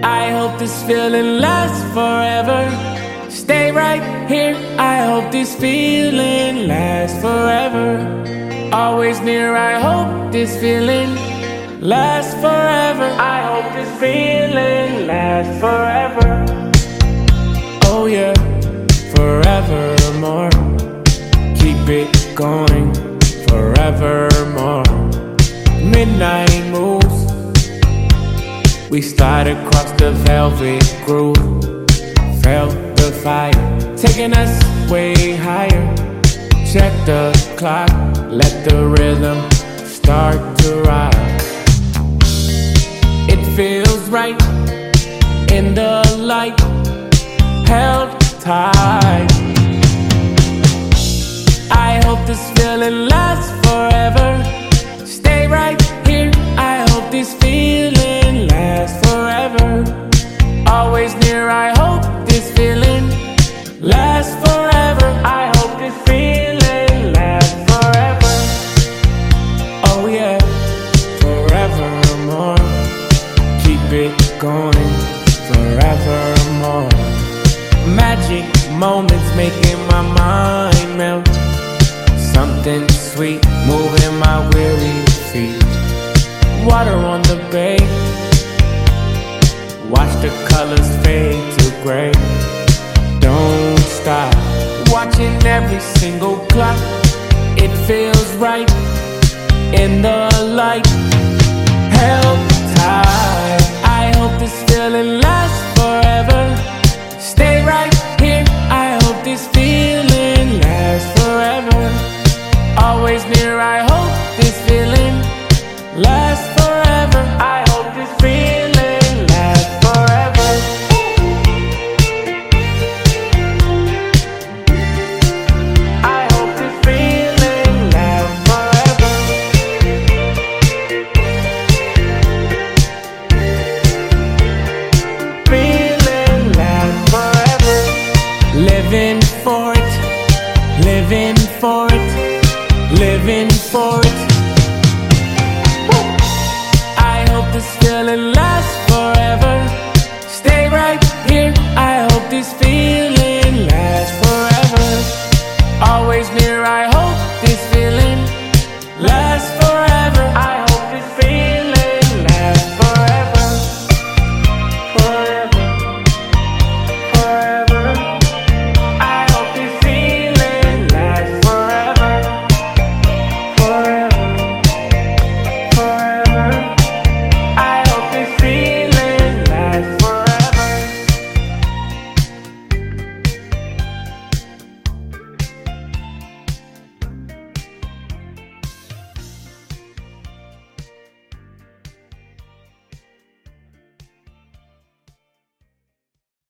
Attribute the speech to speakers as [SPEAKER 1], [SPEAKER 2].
[SPEAKER 1] I hope this feeling lasts forever. Stay right here, I hope this feeling lasts forever. Always near, I hope this feeling lasts forever. I hope this feeling lasts forever. Oh yeah, forevermore. Keep it going forevermore. Midnight moves, we slide across the velvet groove. Felt the fire, taking us way higher. Check the clock, let the rhythm start to rock. It feels right in the light, held tight. I hope this feeling lasts forever. Stay right here, I hope this feeling lasts forever. Always near, I hope this feeling lasts forever. I hope this feeling lasts forever. Oh yeah, forevermore. Keep it going forevermore. Magic moments making my mind melt. Something sweet moving my weary feet. Water on the bay, watch the colors fade to gray. Don't stop, watching every single clock. It feels right in the light.